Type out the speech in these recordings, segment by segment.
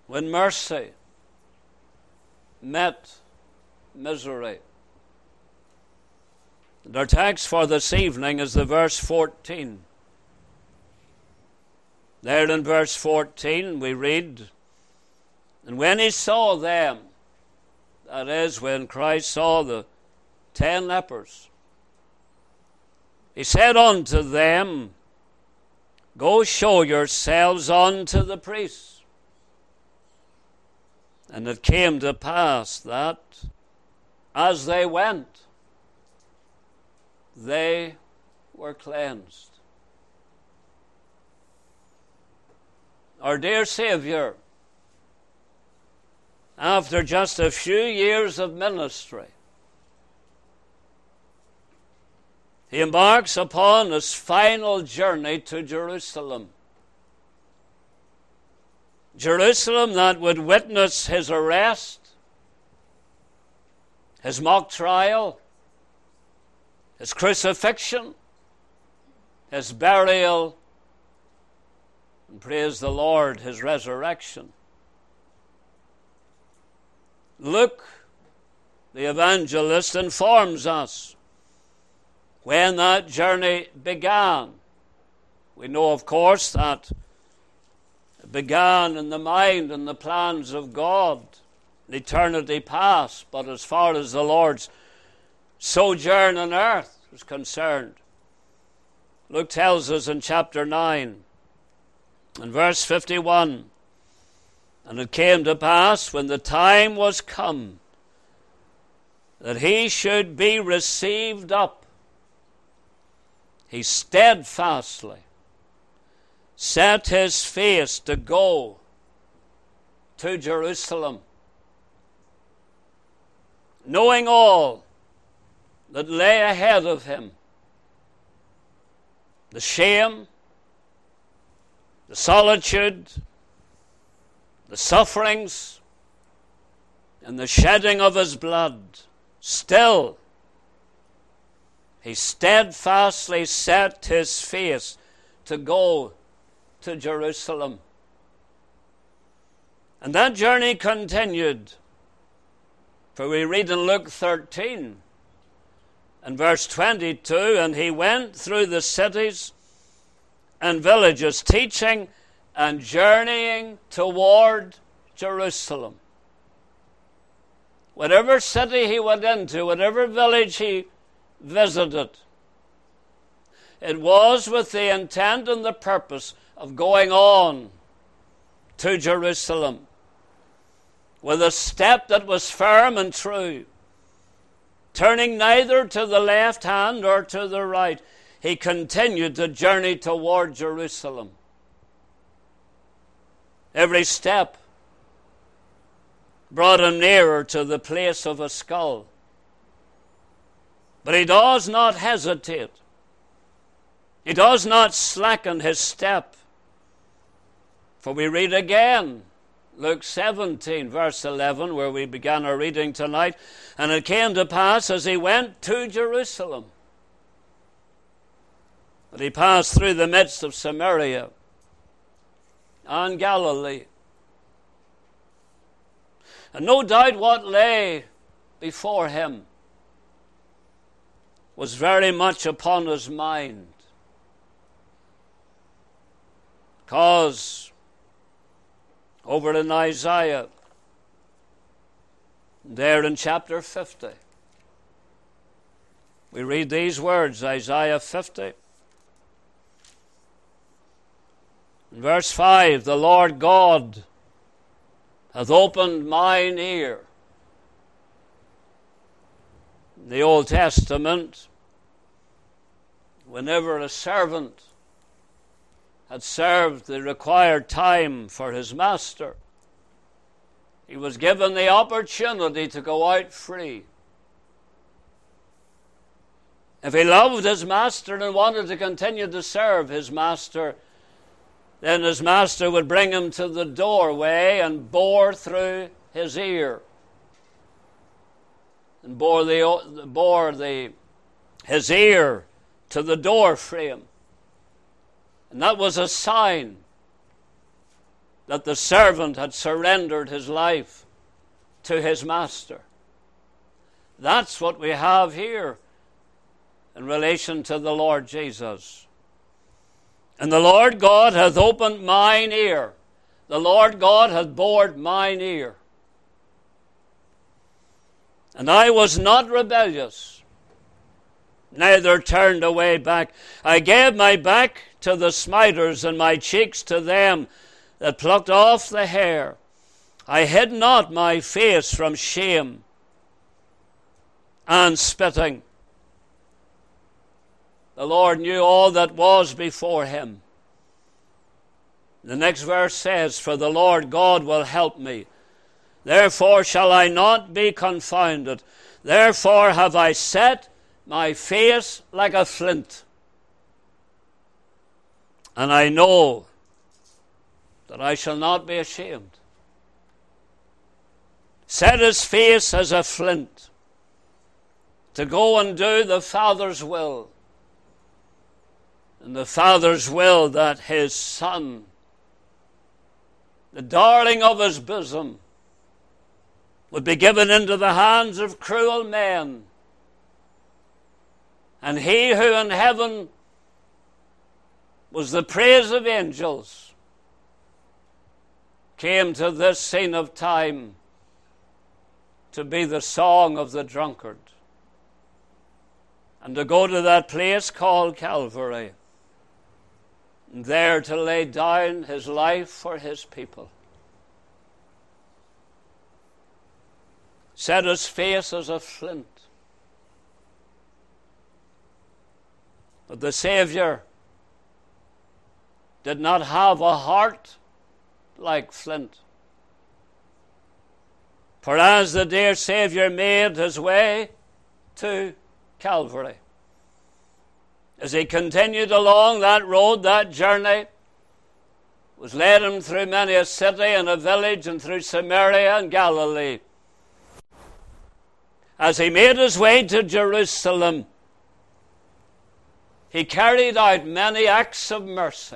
when mercy met misery. And our text for this evening is the verse 14. There in verse 14 we read, "And when he saw them," that is, when Christ saw the 10 lepers, "he said unto them, Go show yourselves unto the priests. And it came to pass that as they went, they were cleansed." Our dear Savior, after just a few years of ministry, he embarks upon his final journey to Jerusalem. Jerusalem that would witness his arrest, his mock trial, his crucifixion, his burial, and praise the Lord, his resurrection. Luke, the evangelist, informs us when that journey began. We know, of course, that it began in the mind and the plans of God in eternity past, but as far as the Lord's sojourn on earth was concerned, Luke tells us in chapter 9, in verse 51, "And it came to pass when the time was come that he should be received up, he steadfastly set his face to go to Jerusalem, knowing all that lay ahead of him, the shame, the solitude, the sufferings, and the shedding of his blood. Still, he steadfastly set his face to go to Jerusalem." And that journey continued. For we read in Luke 13 and verse 22, "And he went through the cities and villages, teaching and journeying toward Jerusalem." Whatever city he went into, whatever village he visited, it was with the intent and the purpose of going on to Jerusalem with a step that was firm and true, turning neither to the left hand or to the right. He continued the journey toward Jerusalem. Every step brought him nearer to the place of a skull. But he does not hesitate. He does not slacken his step. For we read again, Luke 17, verse 11, where we began our reading tonight, "And it came to pass as he went to Jerusalem, that he passed through the midst of Samaria and Galilee." And no doubt what lay before him was very much upon his mind, because over in Isaiah, there in chapter 50, we read these words, Isaiah 50. In verse 5, "The Lord God hath opened mine ear." In the Old Testament, whenever a servant had served the required time for his master, he was given the opportunity to go out free. If he loved his master and wanted to continue to serve his master, then his master would bring him to the doorway and bore through his ear, and bore his ear to the door frame. And that was a sign that the servant had surrendered his life to his master. That's what we have here in relation to the Lord Jesus. And the Lord God hath opened mine ear. The Lord God hath bored mine ear. And I was not rebellious, neither turned away back. I gave my back to the smiters, and my cheeks to them that plucked off the hair. I hid not my face from shame and spitting. The Lord knew all that was before him. The next verse says, for the Lord God will help me. Therefore shall I not be confounded. Therefore have I set my face like a flint. And I know that I shall not be ashamed. Set his face as a flint to go and do the Father's will. And the Father's will that his Son, the darling of his bosom, would be given into the hands of cruel men. And he who in heaven was the praise of angels came to this scene of time to be the song of the drunkard and to go to that place called Calvary and there to lay down his life for his people. Set his face as a flint. But the Savior did not have a heart like flint. For as the dear Savior made his way to Calvary, as he continued along that road, that journey was led him through many a city and a village and through Samaria and Galilee. As he made his way to Jerusalem, he carried out many acts of mercy,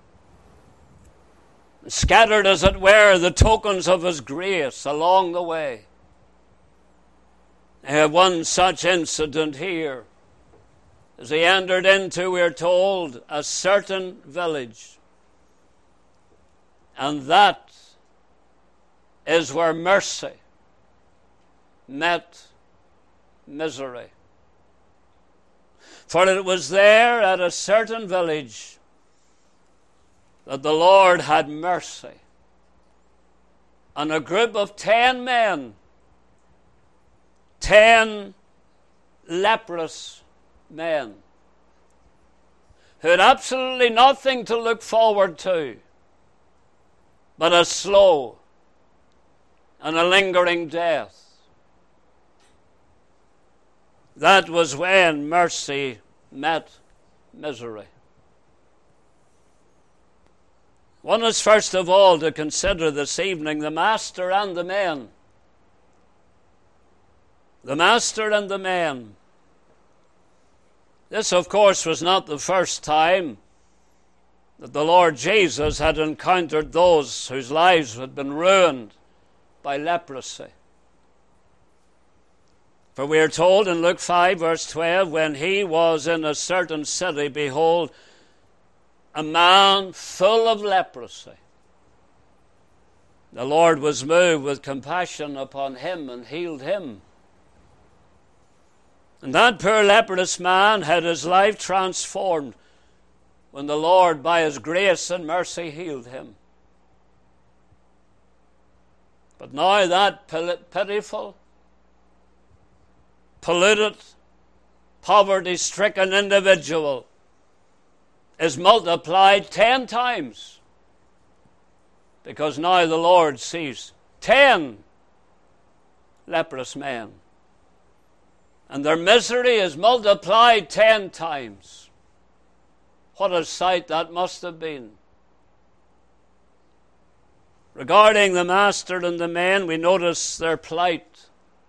scattered, as it were, the tokens of his grace along the way. I have one such incident here. As he entered into, we're told, a certain village. And that is where mercy met misery. For it was there at a certain village that the Lord had mercy on a group of 10 men, 10 leprous men who had absolutely nothing to look forward to but a slow and a lingering death. That was when mercy met misery. One is first of all to consider this evening the master and the men. The master and the men. This, of course, was not the first time that the Lord Jesus had encountered those whose lives had been ruined by leprosy. For we are told in Luke 5, verse 12, when he was in a certain city, behold, a man full of leprosy. The Lord was moved with compassion upon him and healed him. And that poor leprous man had his life transformed when the Lord, by his grace and mercy, healed him. But now that pitiful, polluted, poverty-stricken individual is multiplied 10 times, because now the Lord sees 10 leprous men, and their misery is multiplied 10 times. What a sight that must have been. Regarding the master and the men, we notice their plight.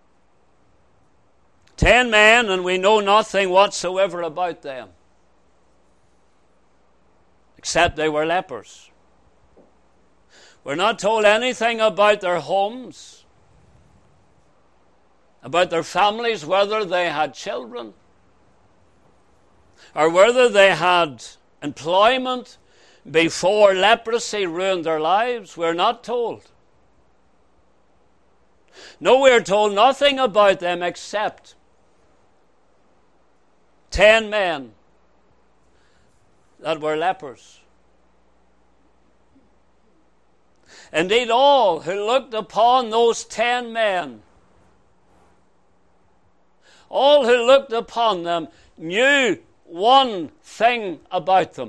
10 men, and we know nothing whatsoever about them, except they were lepers. We're not told anything about their homes, about their families, whether they had children, or whether they had employment before leprosy ruined their lives. We're not told. No, we're told nothing about them except 10 men that were lepers. Indeed, all who looked upon those 10 men, all who looked upon them knew one thing about them.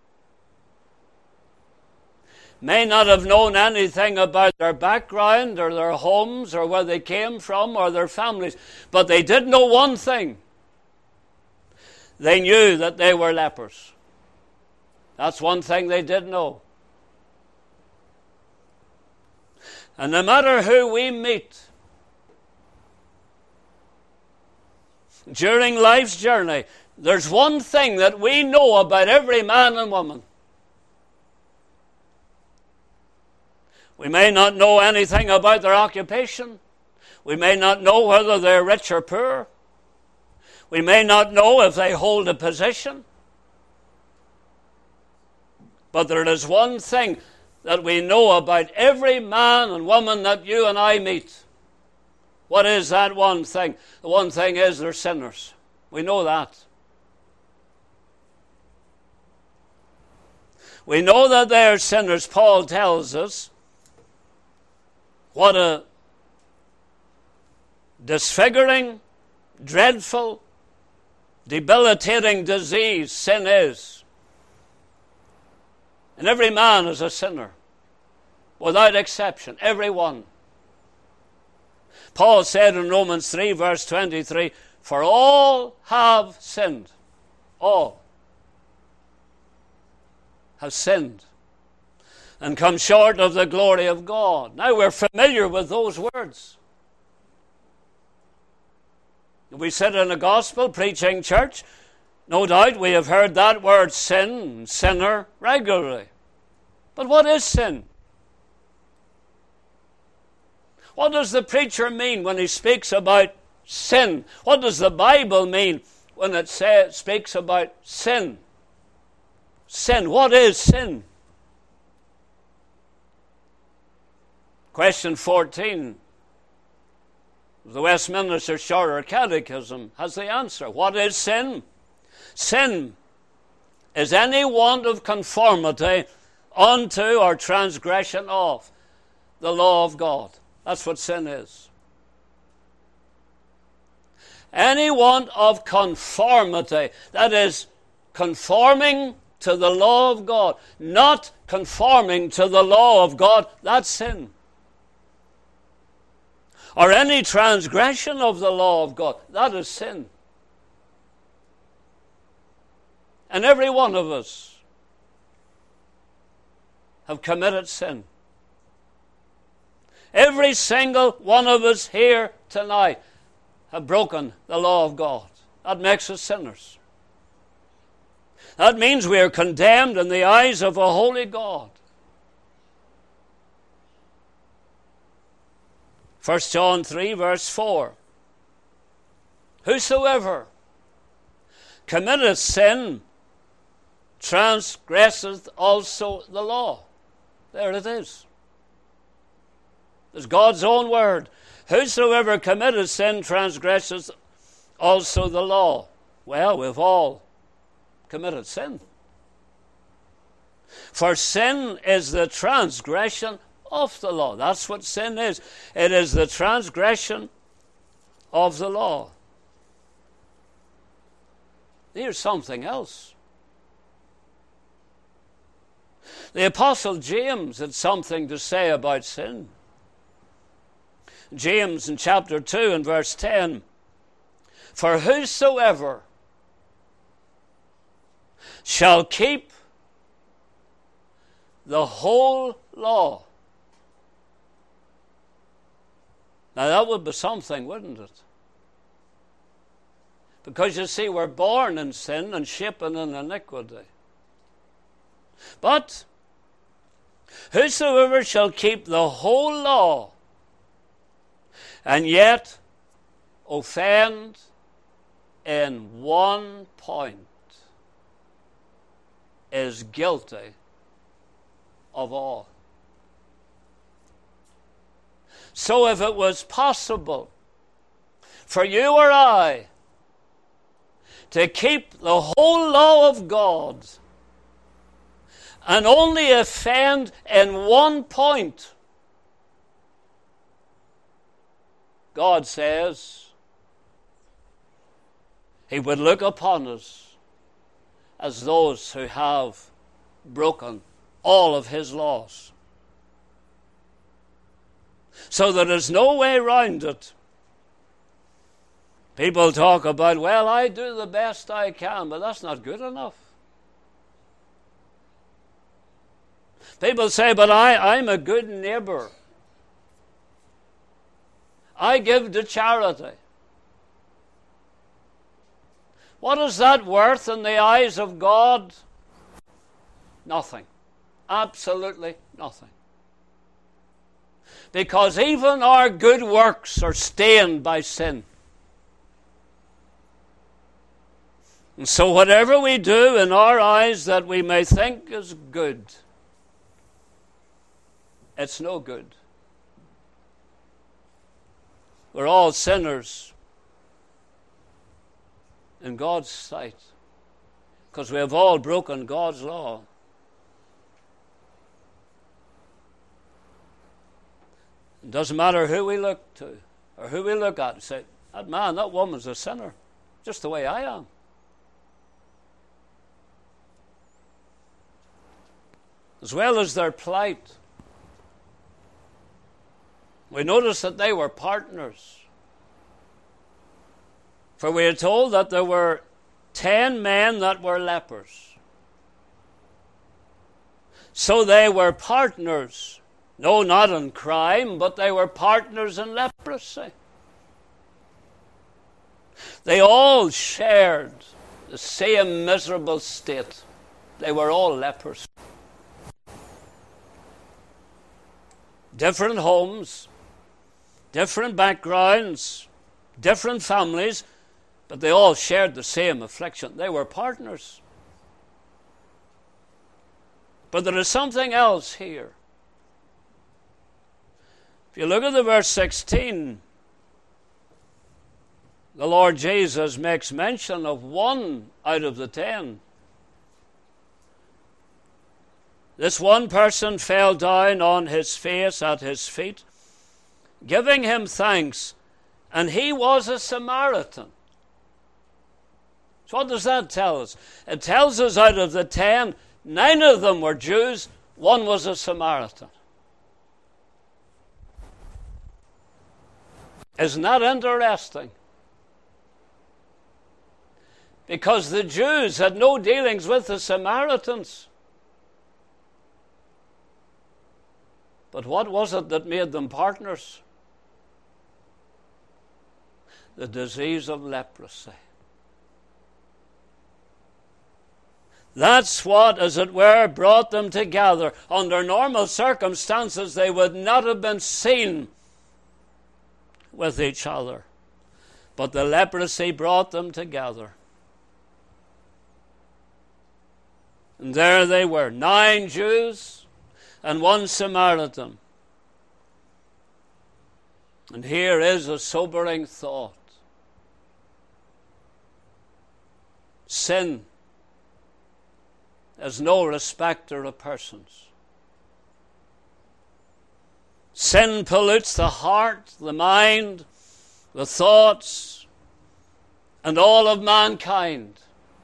May not have known anything about their background or their homes or where they came from or their families, but they did know one thing. They knew that they were lepers. That's one thing they did know. And no matter who we meet during life's journey, there's one thing that we know about every man and woman. We may not know anything about their occupation. We may not know whether they're rich or poor. We may not know if they hold a position. But there is one thing that we know about every man and woman that you and I meet. What is that one thing? The one thing is they're sinners. We know that. We know that they are sinners. Paul tells us what a disfiguring, dreadful, debilitating disease sin is. And every man is a sinner, without exception, every one. Paul said in Romans 3, verse 23, "For all have sinned." All have sinned and come short of the glory of God. Now we're familiar with those words. We sit in a gospel preaching church. No doubt we have heard that word sin, sinner, regularly. But what is sin? What does the preacher mean when he speaks about sin? What does the Bible mean when it speaks about sin? Sin. What is sin? Question 14 of the Westminster Shorter Catechism has the answer. What is sin? Sin is any want of conformity unto or transgression of the law of God. That's what sin is. Any want of conformity, that is, conforming to the law of God, not conforming to the law of God, that's sin. Or any transgression of the law of God, that is sin. And every one of us have committed sin. Every single one of us here tonight have broken the law of God. That makes us sinners. That means we are condemned in the eyes of a holy God. 1 John 3, verse 4. Whosoever committeth sin transgresseth also the law. There it is. It's God's own word. Whosoever committeth sin transgresseth also the law. Well, we've all committed sin. For sin is the transgression of the law. That's what sin is. It is the transgression of the law. Here's something else. The Apostle James had something to say about sin. James in chapter 2 and verse 10. For whosoever shall keep the whole law. Now that would be something, wouldn't it? Because you see, we're born in sin and shapen in iniquity. But Whosoever shall keep the whole law and yet offend in one point is guilty of all. So if it was possible for you or I to keep the whole law of God and only offend in one point, God says He would look upon us as those who have broken all of His laws. So there is no way around it. People talk about, well, I do the best I can, but that's not good enough. People say, but I'm a good neighbor. I give to charity. What is that worth in the eyes of God? Nothing. Absolutely nothing. Because even our good works are stained by sin. And so whatever we do in our eyes that we may think is good, it's no good. We're all sinners in God's sight because we have all broken God's law. It doesn't matter who we look to or who we look at and say, that man, that woman's a sinner, just the way I am. As well as their plight, we notice that they were partners. For we are told that there were 10 men that were lepers. So they were partners. No, not in crime, but they were partners in leprosy. They all shared the same miserable state. They were all lepers. Different homes, different backgrounds, different families, but they all shared the same affliction. They were partners. But there is something else here. If you look at the verse 16, the Lord Jesus makes mention of one out of the 10. This one person fell down on his face at his feet, giving him thanks, and he was a Samaritan. So what does that tell us? It tells us out of the 10, 9 of them were Jews, one was a Samaritan. Isn't that interesting? Because the Jews had no dealings with the Samaritans. But what was it that made them partners? The disease of leprosy. That's what, as it were, brought them together. Under normal circumstances, they would not have been seen with each other. But the leprosy brought them together. And there they were, 9 Jews and 1 Samaritan. And here is a sobering thought. Sin is no respecter of persons. Sin pollutes the heart, the mind, the thoughts, and all of mankind.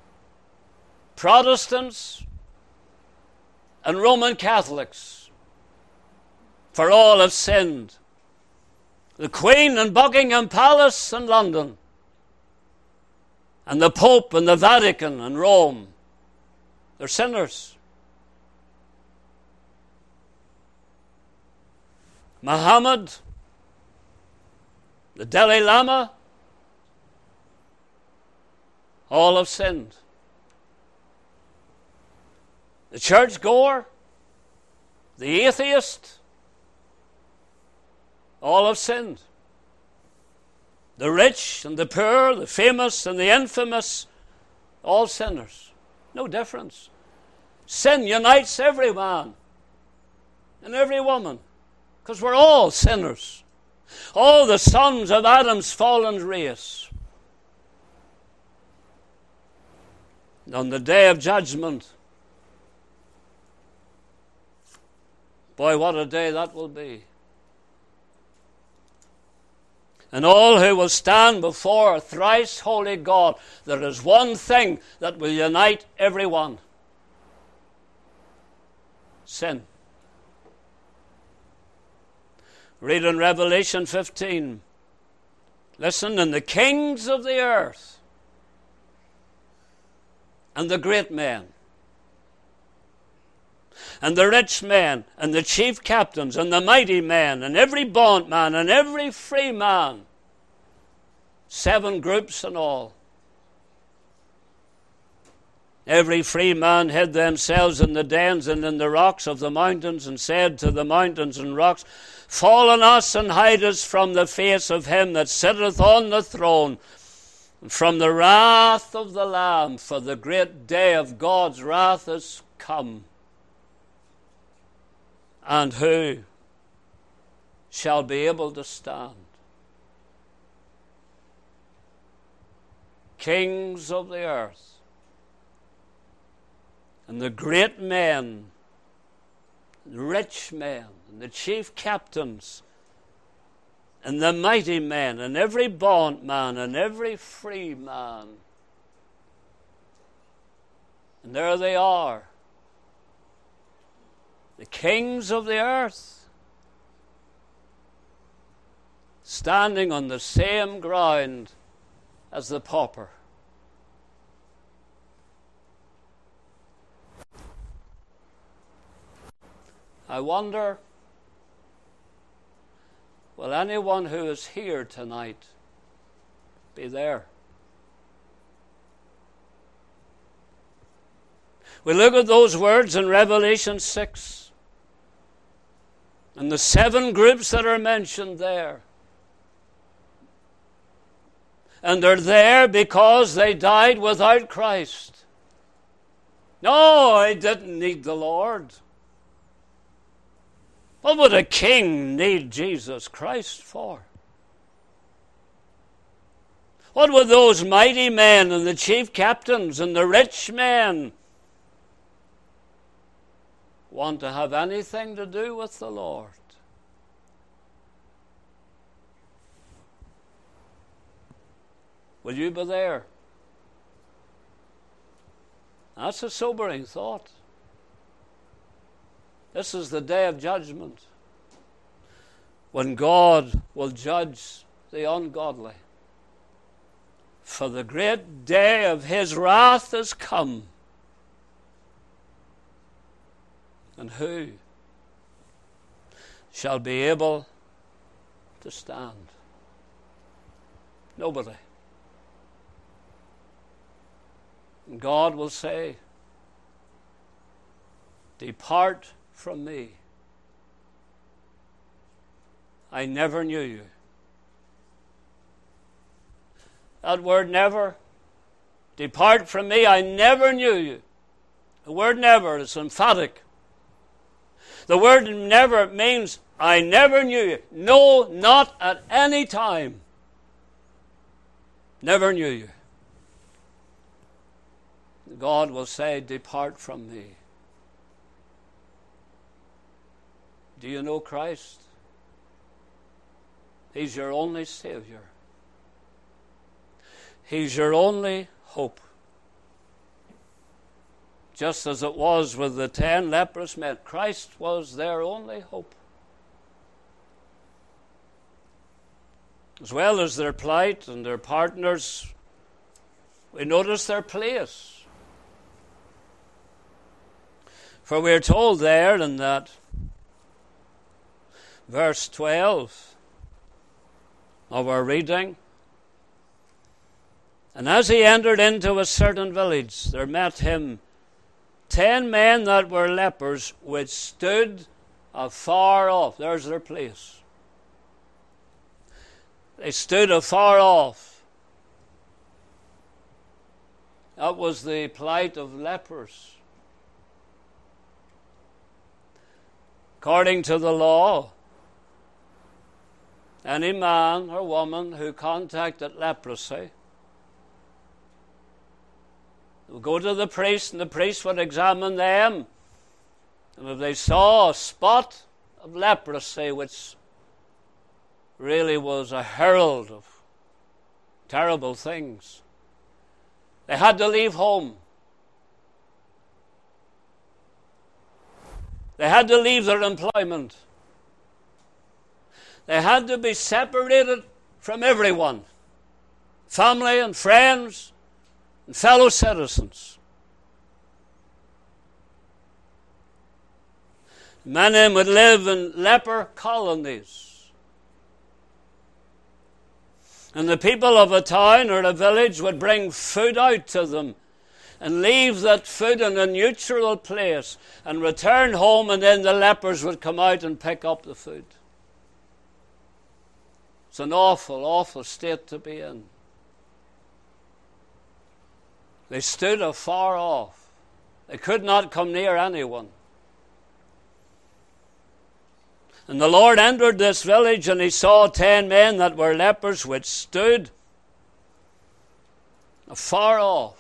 Protestants and Roman Catholics, for all have sinned. The Queen in Buckingham Palace in London, and the Pope in the Vatican in Rome, they're sinners. Muhammad, the Dalai Lama, all have sinned. The churchgoer, the atheist, all have sinned. The rich and the poor, the famous and the infamous, all sinners. No difference. Sin unites every man and every woman, because we're all sinners. All the sons of Adam's fallen race. And on the day of judgment, boy, what a day that will be. And all who will stand before a thrice holy God, there is one thing that will unite everyone: sin. Read in Revelation 15. Listen, and the kings of the earth, and the great men, and the rich men, and the chief captains, and the mighty men, and every bondman, and every free man, 7 groups in all. Every free man hid themselves in the dens and in the rocks of the mountains, and said to the mountains and rocks, Fall on us and hide us from the face of him that sitteth on the throne, and from the wrath of the Lamb, for the great day of God's wrath is come. And who shall be able to stand? Kings of the earth, and the great men, the rich men, and the chief captains, and the mighty men, and every bondman, and every free man. And there they are, the kings of the earth, standing on the same ground as the pauper. I wonder, will anyone who is here tonight be there? We look at those words in Revelation 6 and the 7 groups that are mentioned there. And they're there because they died without Christ. No, I didn't need the Lord. What would a king need Jesus Christ for? What would those mighty men and the chief captains and the rich men want to have anything to do with the Lord? Will you be there? That's a sobering thought. This is the day of judgment, when God will judge the ungodly. For the great day of his wrath is come. And who shall be able to stand? Nobody. And God will say, Depart from me. I never knew you. That word never, depart from me, I never knew you. The word never is emphatic. The word never means I never knew you. No, not at any time. Never knew you. God will say, depart from me. Do you know Christ? He's your only Savior. He's your only hope. Just as it was with the 10 leprous men, Christ was their only hope. As well as their plight and their partners, we notice their place. For we are told there in that verse 12 of our reading, and as he entered into a certain village, there met him 10 men that were lepers, which stood afar off. There's their place. They stood afar off. That was the plight of lepers. According to the law, any man or woman who contacted leprosy would go to the priest, and the priest would examine them. And if they saw a spot of leprosy, which really was a herald of terrible things, they had to leave home. They had to leave their employment. They had to be separated from everyone, family and friends and fellow citizens. Many of them would live in leper colonies. And the people of a town or a village would bring food out to them and leave that food in a neutral place and return home, and then the lepers would come out and pick up the food. It's an awful, awful state to be in. They stood afar off. They could not come near anyone. And the Lord entered this village, and he saw 10 men that were lepers, which stood afar off.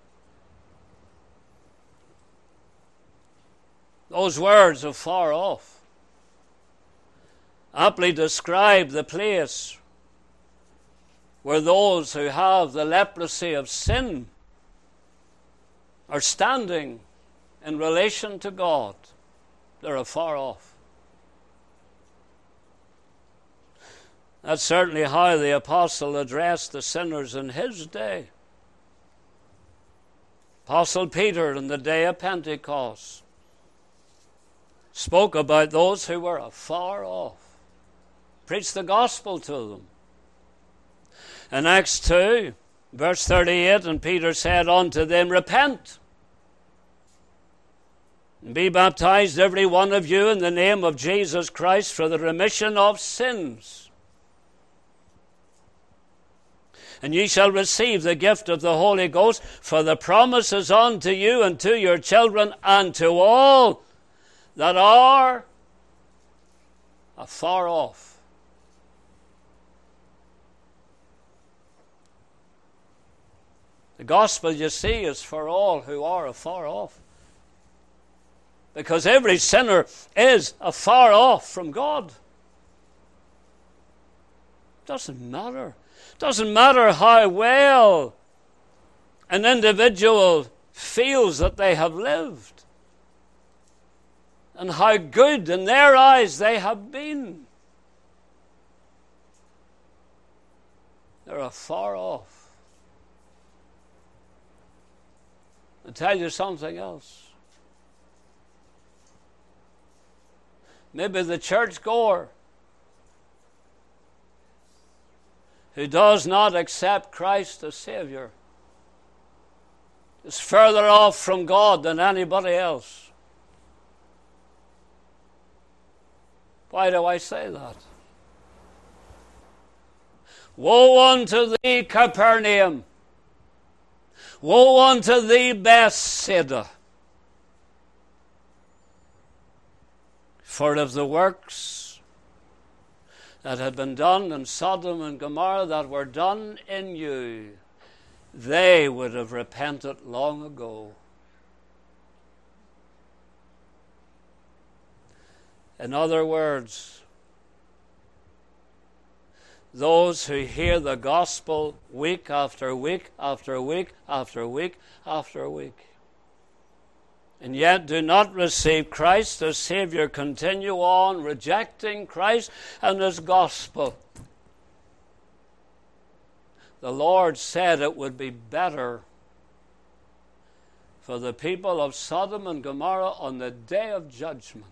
Those words, afar off, aptly describe the place where those who have the leprosy of sin are standing in relation to God. They're afar off. That's certainly how the apostle addressed the sinners in his day. Apostle Peter, in the day of Pentecost, spoke about those who were afar off, preached the gospel to them. In Acts 2, verse 38, and Peter said unto them, Repent, and be baptized every one of you in the name of Jesus Christ for the remission of sins. And ye shall receive the gift of the Holy Ghost, for the promise is unto you and to your children and to all that are afar off. The gospel, you see, is for all who are afar off. Because every sinner is afar off from God. Doesn't matter. Doesn't matter how well an individual feels that they have lived and how good in their eyes they have been. They're afar off. I'll tell you something else. Maybe the churchgoer who does not accept Christ as Savior is further off from God than anybody else. Why do I say that? Woe unto thee, Capernaum! Woe unto thee, Bethsaida! For if the works that had been done in Sodom and Gomorrah that were done in you, they would have repented long ago. In other words, those who hear the gospel week after week after week after week after week, and yet do not receive Christ as Savior, continue on rejecting Christ and His gospel. The Lord said it would be better for the people of Sodom and Gomorrah on the day of judgment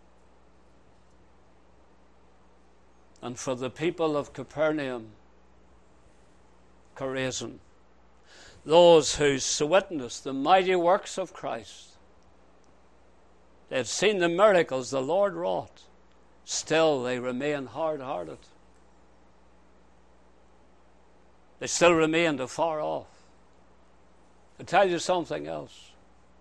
and for the people of Capernaum, Chorazin, those who witnessed the mighty works of Christ They had seen the miracles the Lord wrought. Still, they remained hard-hearted. They still remained afar off. I'll tell you something else.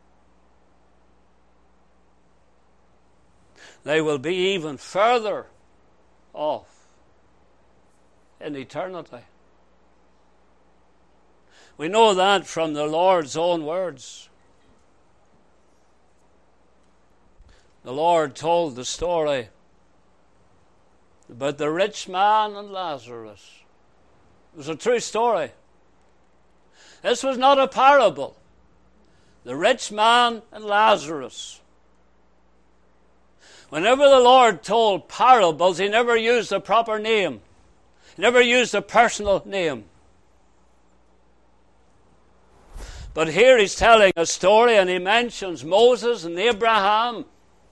They will be even further off in eternity. We know that from the Lord's own words. The Lord told the story about the rich man and Lazarus. It was a true story. This was not a parable. The rich man and Lazarus. Whenever the Lord told parables, he never used a proper name. He never used a personal name. But here he's telling a story, and he mentions Moses and Abraham.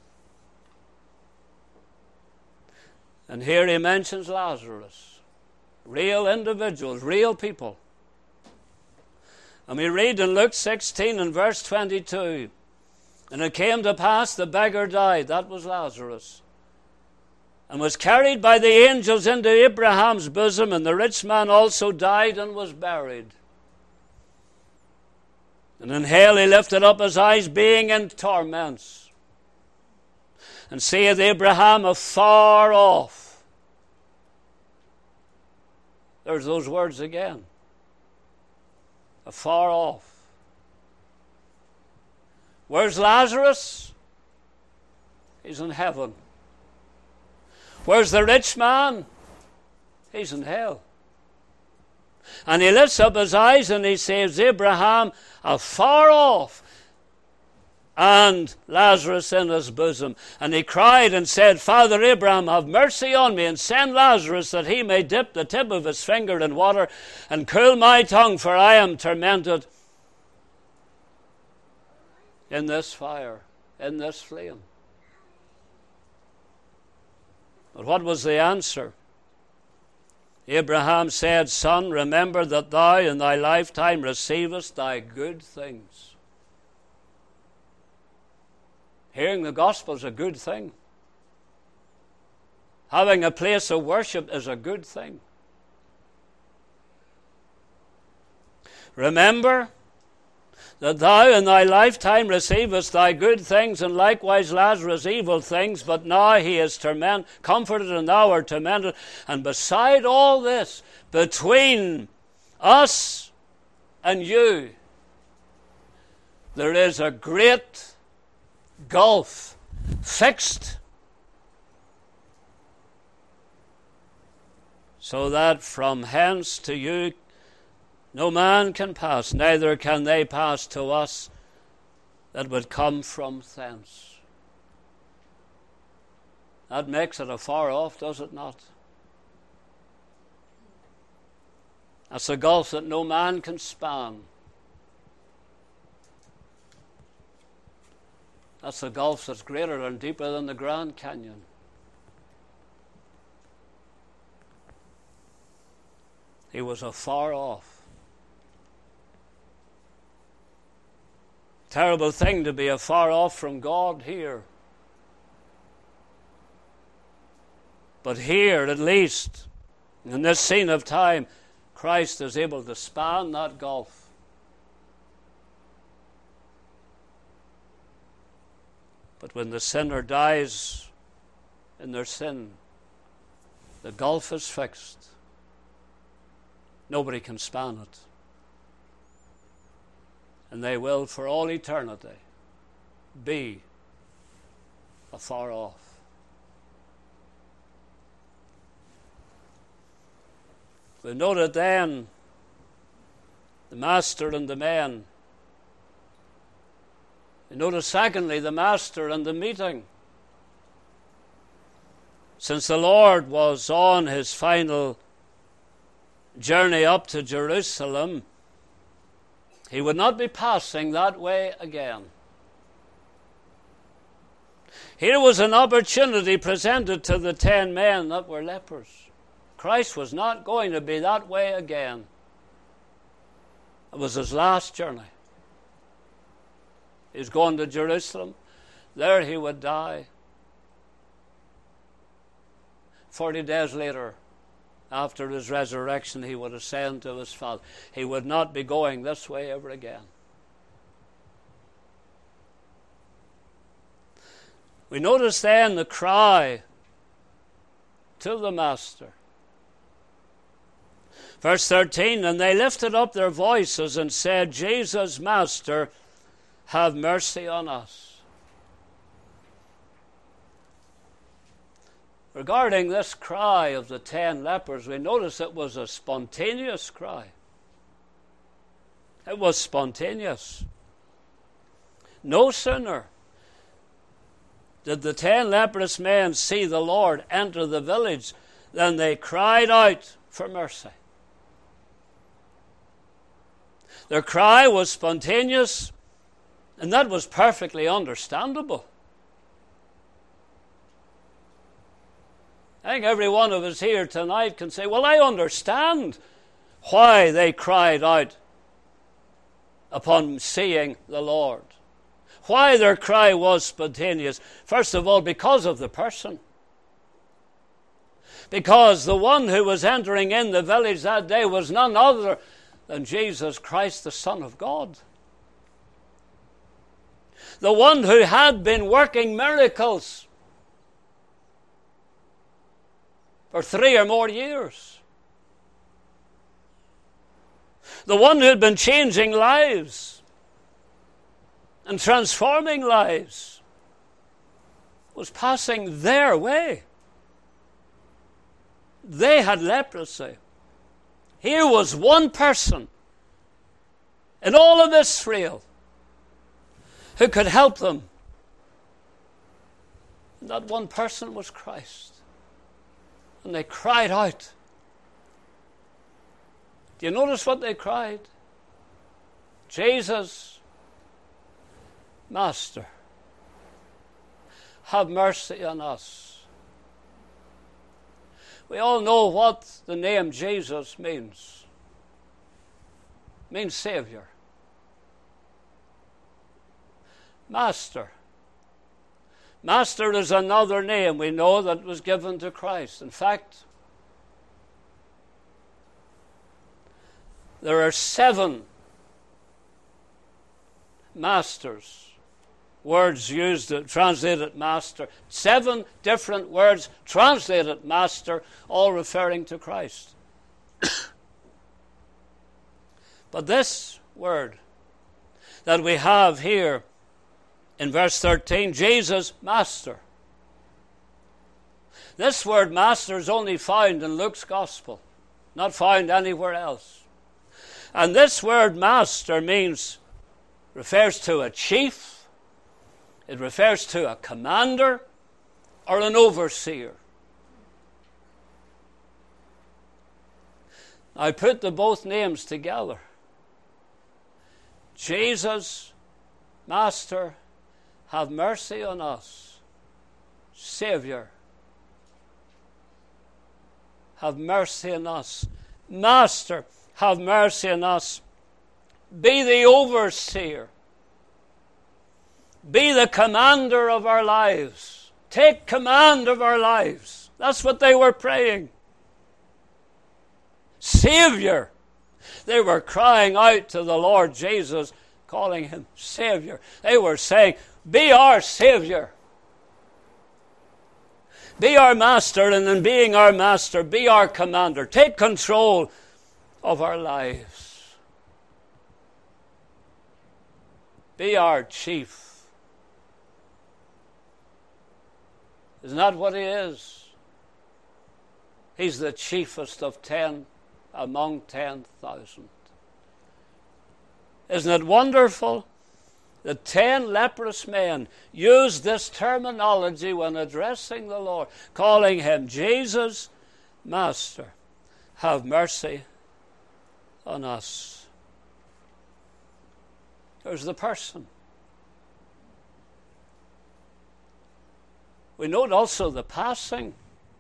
And here he mentions Lazarus. Real individuals, real people. And we read in Luke 16 and verse 22, and it came to pass the beggar died, that was Lazarus, and was carried by the angels into Abraham's bosom, and the rich man also died and was buried. And in hell he lifted up his eyes, being in torments, and seeth Abraham afar off. There's those words again. Afar off. Where's Lazarus? He's in heaven. Where's the rich man? He's in hell. And he lifts up his eyes and he says, Abraham afar off, and Lazarus in his bosom. And he cried and said, Father Abraham, have mercy on me, and send Lazarus that he may dip the tip of his finger in water and cool my tongue, for I am tormented in this fire, in this flame. But what was the answer? Abraham said, Son, remember that thou in thy lifetime receivest thy good things. Hearing the gospel is a good thing. Having a place of worship is a good thing. Remember that thou in thy lifetime receivest thy good things, and likewise Lazarus evil things, but now he is comforted, and thou art tormented. And beside all this, between us and you, there is a great gulf fixed, so that from hence to you no man can pass, neither can they pass to us that would come from thence. That makes it afar off, does it not? That's a gulf that no man can span. That's a gulf that's greater and deeper than the Grand Canyon. He was afar off. Terrible thing to be afar off from God here. But here, at least, in this scene of time, Christ is able to span that gulf. But when the sinner dies in their sin, the gulf is fixed. Nobody can span it. And they will, for all eternity, be afar off. We noted then the master and the men. We notice secondly the master and the meeting. Since the Lord was on his final journey up to Jerusalem, he would not be passing that way again. Here was an opportunity presented to the 10 men that were lepers. Christ was not going to be that way again. It was his last journey. He was going to Jerusalem. There he would die. 40 days later, after his resurrection, he would ascend to his Father. He would not be going this way ever again. We notice then the cry to the Master. Verse 13, and they lifted up their voices and said, Jesus, Master, have mercy on us. Regarding this cry of the 10 lepers, we notice it was a spontaneous cry. It was spontaneous. No sooner did the 10 leprous men see the Lord enter the village than they cried out for mercy. Their cry was spontaneous, and that was perfectly understandable. I think every one of us here tonight can say, well, I understand why they cried out upon seeing the Lord. Why their cry was spontaneous. First of all, because of the person. Because the one who was entering in the village that day was none other than Jesus Christ, the Son of God. The one who had been working miracles for 3 or more years. The one who had been changing lives and transforming lives was passing their way. They had leprosy. Here was one person in all of Israel who could help them. And that one person was Christ. And they cried out. Do you notice what they cried? Jesus, Master, have mercy on us. We all know what the name Jesus means. It means Savior. Master. Master is another name we know that was given to Christ. In fact, there are 7 masters. Words used to translate it master. 7 different words translated master, all referring to Christ. But this word that we have here in verse 13, Jesus, Master. This word master is only found in Luke's Gospel, not found anywhere else. And this word master refers to a chief. It refers to a commander or an overseer. I put the both names together. Jesus, Master, have mercy on us. Savior, have mercy on us. Master, have mercy on us. Be the overseer. Be the commander of our lives. Take command of our lives. That's what they were praying. Savior. They were crying out to the Lord Jesus, calling him Savior. They were saying, be our Savior. Be our master, and in being our master, be our commander. Take control of our lives. Be our chief. Isn't that what he is? He's the chiefest of 10 among 10,000. Isn't it wonderful? The 10 leprous men used this terminology when addressing the Lord, calling him Jesus, Master, have mercy on us. There's the person. We note also the passing.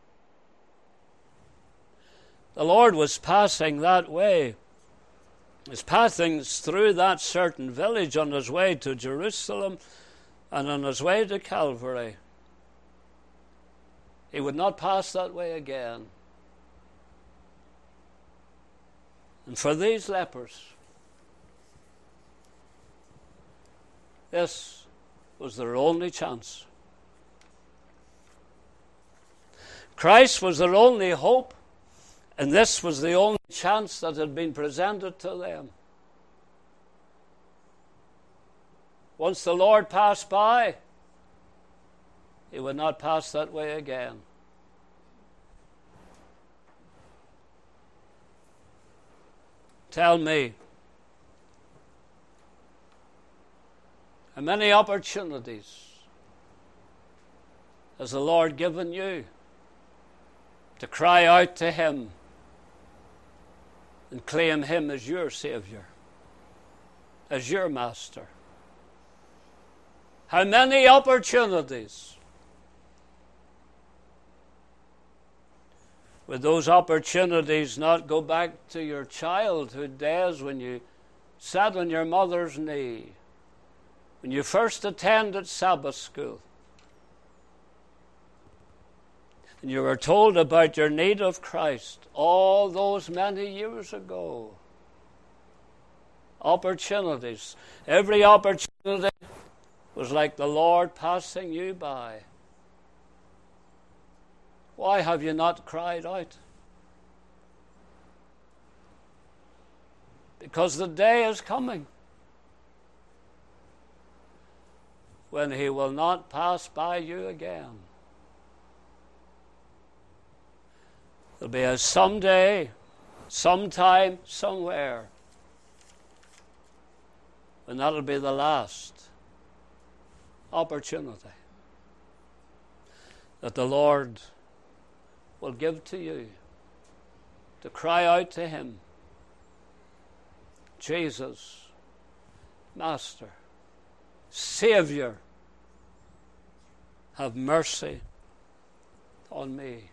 The Lord was passing that way. He was passing through that certain village on his way to Jerusalem. And on his way to Calvary, he would not pass that way again. And for these lepers, this was their only chance. Christ was their only hope, and this was the only chance that had been presented to them. Once the Lord passed by, he would not pass that way again. Tell me, how many opportunities has the Lord given you to cry out to him and claim him as your Savior, as your Master? How many opportunities? Would those opportunities not go back to your childhood days when you sat on your mother's knee, when you first attended Sabbath school, and you were told about your need of Christ all those many years ago? Opportunities. Every opportunity was like the Lord passing you by. Why have you not cried out? Because the day is coming when he will not pass by you again. There'll be a someday, sometime, somewhere, when that'll be the last opportunity that the Lord will give to you to cry out to him, Jesus, Master, Savior, have mercy on me.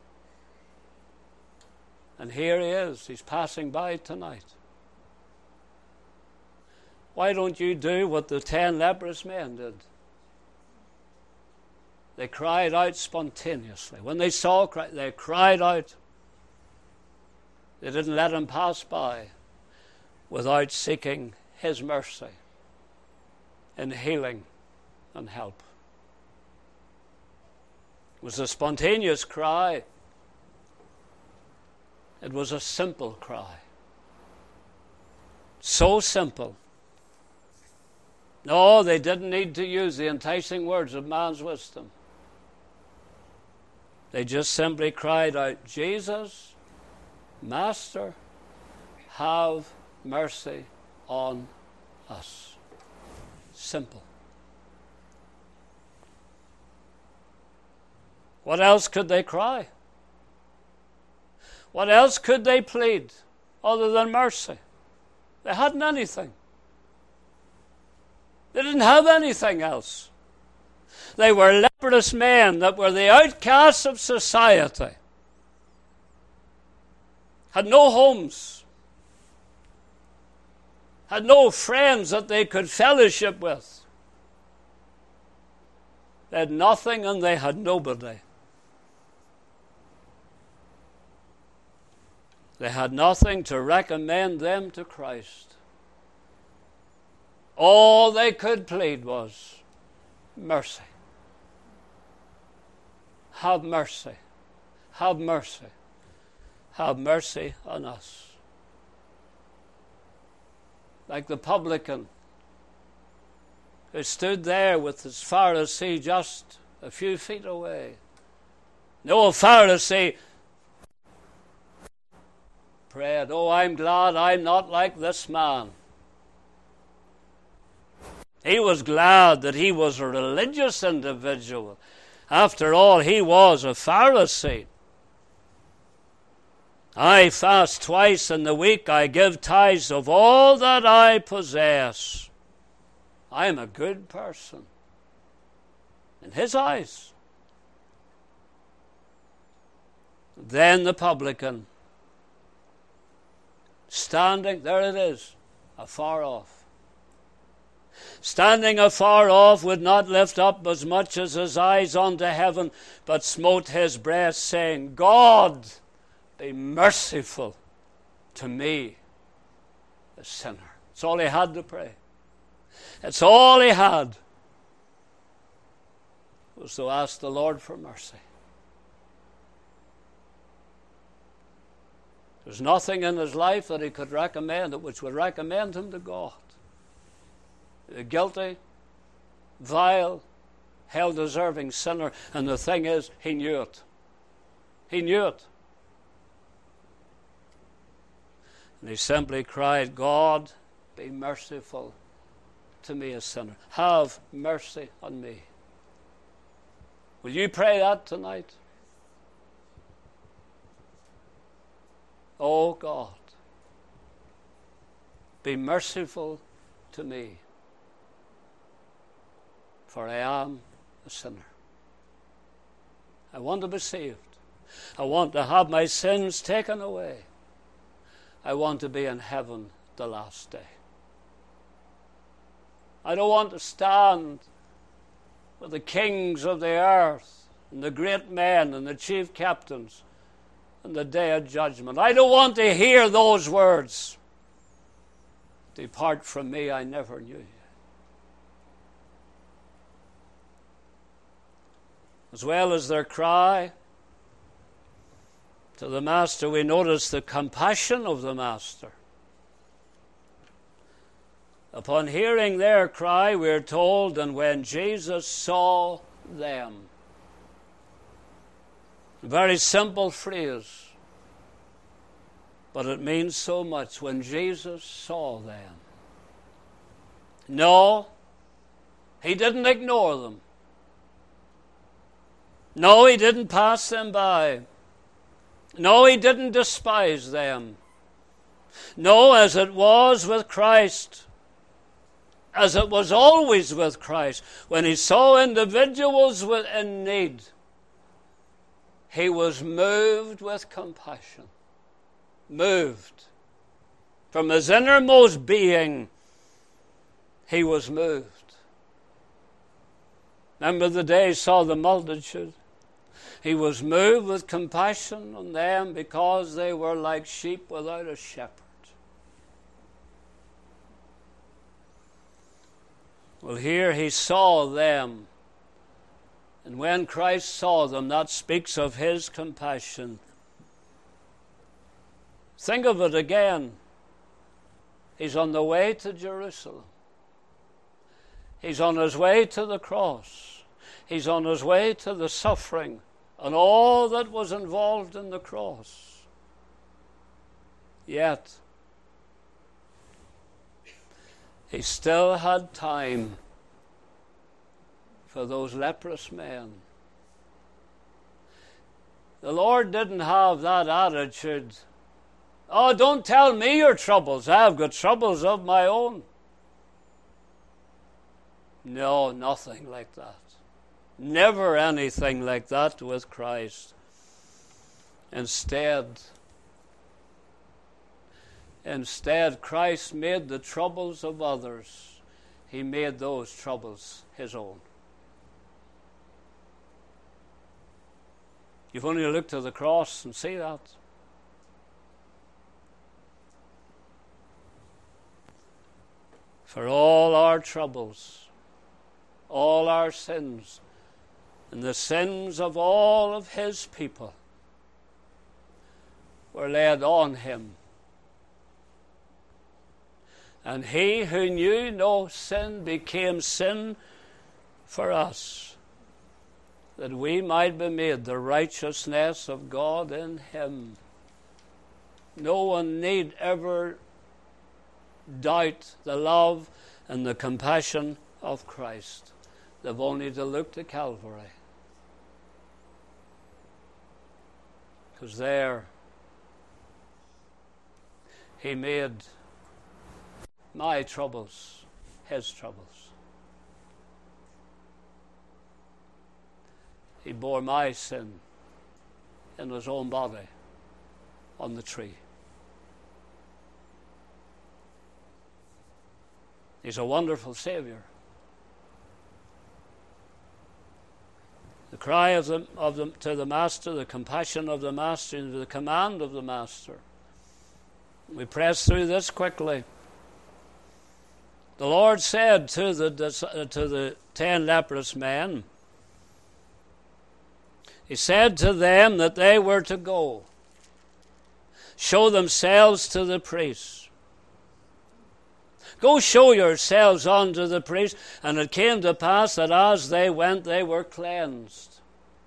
And here he is. He's passing by tonight. Why don't you do what the 10 leprous men did? They cried out spontaneously. When they saw Christ, they cried out. They didn't let him pass by without seeking his mercy in healing and help. It was a spontaneous cry. It was a simple cry. So simple. No, they didn't need to use the enticing words of man's wisdom. They just simply cried out, Jesus, Master, have mercy on us. Simple. What else could they cry? What else could they plead other than mercy? They hadn't anything. They didn't have anything else. They were leprous men that were the outcasts of society, had no homes, had no friends that they could fellowship with. They had nothing and they had nobody. They had nothing to recommend them to Christ. All they could plead was mercy. Have mercy. Have mercy. Have mercy on us. Like the publican who stood there with his Pharisee just a few feet away. No Pharisee prayed, oh, I'm glad I'm not like this man. He was glad that he was a religious individual. After all, he was a Pharisee. I fast twice in the week. I give tithes of all that I possess. I am a good person in his eyes. Then the publican, standing, there it is, afar off. standing afar off, would not lift up as much as his eyes unto heaven, but smote his breast, saying, God, be merciful to me, a sinner. That's all he had to pray. That's all he had, was to ask the Lord for mercy. There's nothing in his life that he could recommend which would recommend him to God. A guilty, vile, hell-deserving sinner. And the thing is, he knew it. He knew it. And he simply cried, God, be merciful to me, a sinner. Have mercy on me. Will you pray that tonight? Oh God, be merciful to me, for I am a sinner. I want to be saved. I want to have my sins taken away. I want to be in heaven the last day. I don't want to stand with the kings of the earth and the great men and the chief captains on the day of judgment. I don't want to hear those words. Depart from me, I never knew you. As well as their cry to the Master, we notice the compassion of the Master. Upon hearing their cry, we're told, and when Jesus saw them. A very simple phrase, but it means so much. When Jesus saw them. No, he didn't ignore them. No, he didn't pass them by. No, he didn't despise them. No, as it was with Christ, as it was always with Christ, when he saw individuals in need, he was moved with compassion. Moved. From his innermost being, he was moved. Remember the day he saw the multitude? He was moved with compassion on them because they were like sheep without a shepherd. Well, here he saw them. And when Christ saw them, that speaks of his compassion. Think of it again. He's on the way to Jerusalem. He's on his way to the cross. He's on his way to the suffering and all that was involved in the cross. Yet, he still had time for those leprous men. The Lord didn't have that attitude. Oh, don't tell me your troubles. I've got troubles of my own. No, nothing like that. Never anything like that with Christ. Instead, Christ made the troubles of others. He made those troubles his own. You've only to look to the cross and see that. For all our troubles, all our sins, and the sins of all of his people were laid on him. And he who knew no sin became sin for us, that we might be made the righteousness of God in him. No one need ever doubt the love and the compassion of Christ. They've only to look to Calvary. Because there he made my troubles his troubles. He bore my sin in his own body on the tree. He's a wonderful Savior. The cry to the Master, the compassion of the Master, the command of the Master. We press through this quickly. The Lord said to the 10 leprous men, He said to them that they were to go, show themselves to the priests. Go show yourselves unto the priests. And it came to pass that as they went, they were cleansed.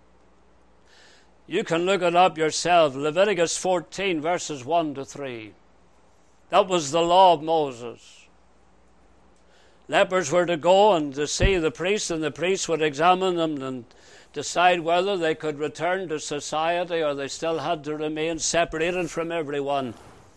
You can look it up yourself. Leviticus 14, verses 1 to 3. That was the law of Moses. Lepers were to go and to see the priest, and the priest would examine them and decide whether they could return to society or they still had to remain separated from everyone.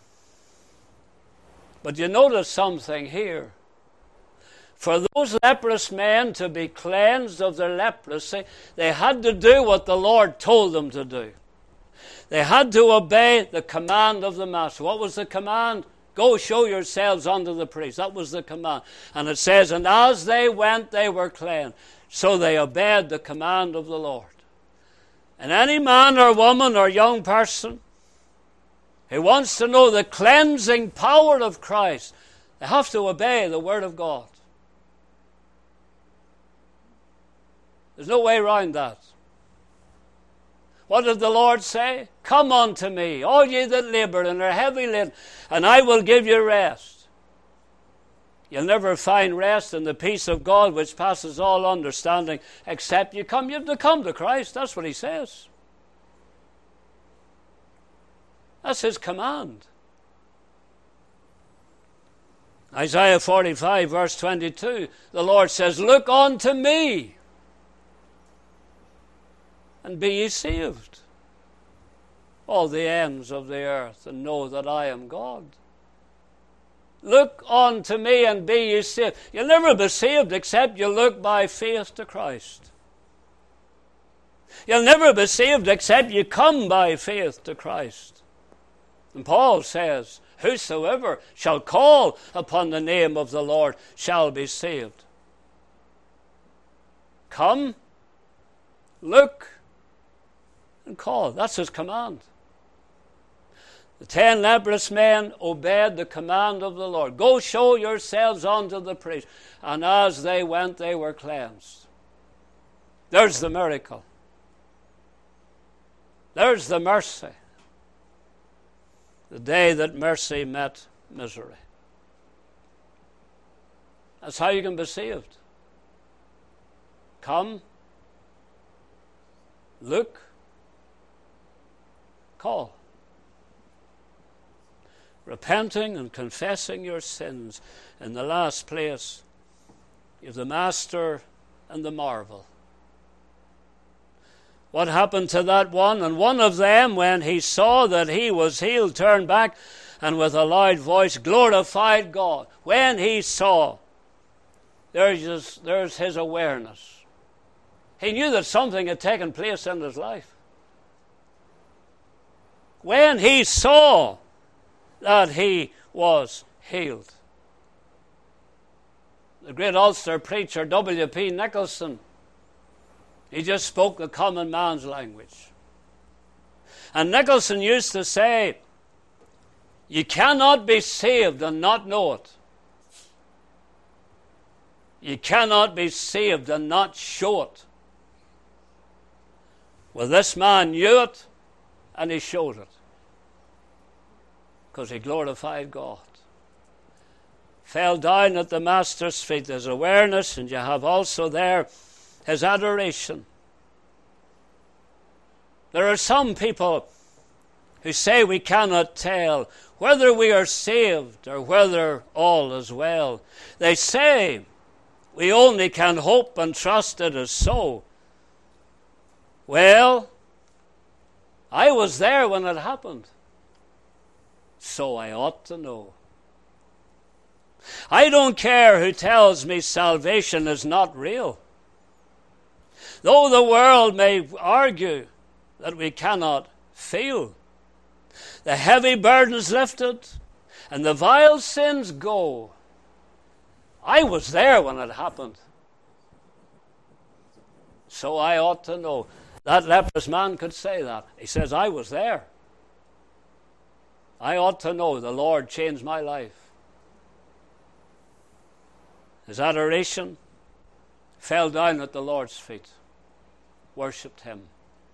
But you notice something here. For those leprous men to be cleansed of their leprosy, they had to do what the Lord told them to do. They had to obey the command of the Master. What was the command? Go show yourselves unto the priest. That was the command. And it says, and as they went, they were cleansed. So they obeyed the command of the Lord. And any man or woman or young person who wants to know the cleansing power of Christ, they have to obey the Word of God. There's no way around that. What did the Lord say? Come unto me, all ye that labor and are heavy laden, and I will give you rest. You'll never find rest in the peace of God which passes all understanding except you come. You have to come to Christ. That's what He says. That's His command. Isaiah 45, verse 22, the Lord says, look unto me, and be ye saved, all the ends of the earth, and know that I am God. Look unto me and be ye saved. You'll never be saved except you look by faith to Christ. You'll never be saved except you come by faith to Christ. And Paul says, whosoever shall call upon the name of the Lord shall be saved. Come, look, and call. That's His command. The 10 leprous men obeyed the command of the Lord. Go show yourselves unto the priest. And as they went, they were cleansed. There's the miracle. There's the mercy. The day that mercy met misery. That's how you can be saved. Come, look, call. Repenting and confessing your sins. In the last place, you have the Master and the marvel. What happened to that one? And one of them, when he saw that he was healed, turned back and with a loud voice glorified God. When he saw, there's his awareness. He knew that something had taken place in his life. When he saw that he was healed. The great Ulster preacher W.P. Nicholson, he just spoke the common man's language. And Nicholson used to say, you cannot be saved and not know it. You cannot be saved and not show it. Well, this man knew it and he showed it. Because he glorified God. Fell down at the Master's feet. There's awareness, and you have also there his adoration. There are some people who say we cannot tell whether we are saved or whether all is well. They say we only can hope and trust it is so. Well, I was there when it happened. So I ought to know. I don't care who tells me salvation is not real. Though the world may argue that we cannot feel, the heavy burdens lifted and the vile sins go. I was there when it happened. So I ought to know. That leprous man could say that. He says, I was there. I ought to know the Lord changed my life. His adoration fell down at the Lord's feet, worshipped him.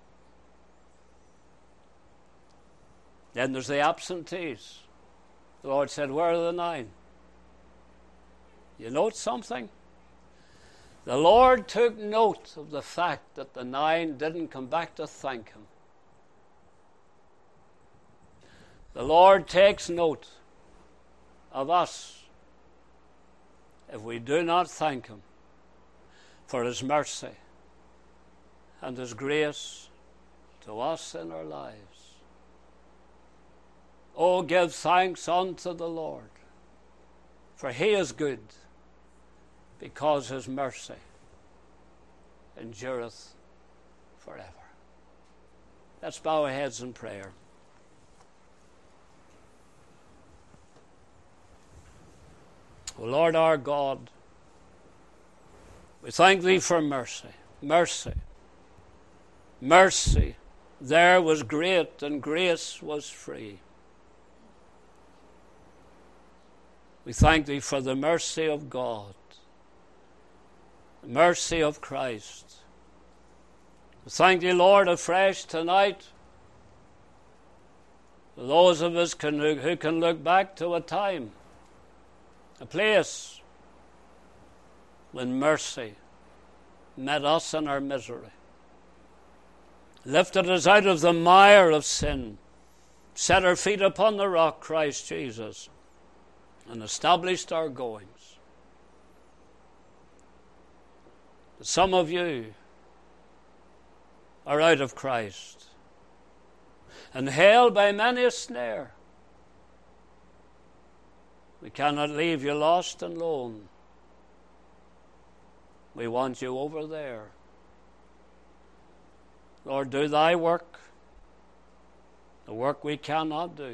Then there's the absentees. The Lord said, where are the 9? You note something? The Lord took note of the fact that the 9 didn't come back to thank him. The Lord takes note of us if we do not thank him for his mercy and his grace to us in our lives. Oh, give thanks unto the Lord, for he is good, because his mercy endureth forever. Let's bow our heads in prayer. O Lord our God, we thank thee for mercy. Mercy. Mercy there was great and grace was free. We thank thee for the mercy of God, the mercy of Christ. We thank thee, Lord, afresh tonight for those of us who can look back to a time, a place when mercy met us in our misery, lifted us out of the mire of sin, set our feet upon the rock, Christ Jesus, and established our goings. But some of you are out of Christ and held by many a snare. We cannot leave you lost and lone. We want you over there. Lord, do thy work, the work we cannot do.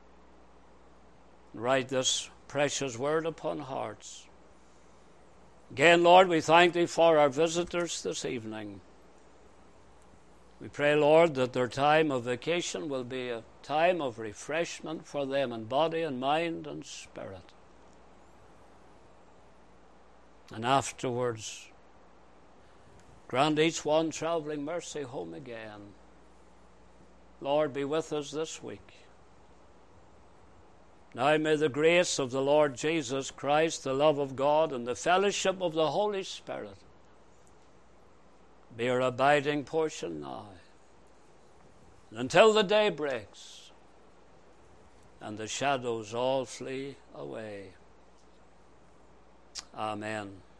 Write this precious word upon hearts. Again, Lord, we thank thee for our visitors this evening. We pray, Lord, that their time of vacation will be a time of refreshment for them in body and mind and spirit. And afterwards, grant each one traveling mercy home again. Lord, be with us this week. Now may the grace of the Lord Jesus Christ, the love of God, and the fellowship of the Holy Spirit be our abiding portion now, and until the day breaks and the shadows all flee away. Amen.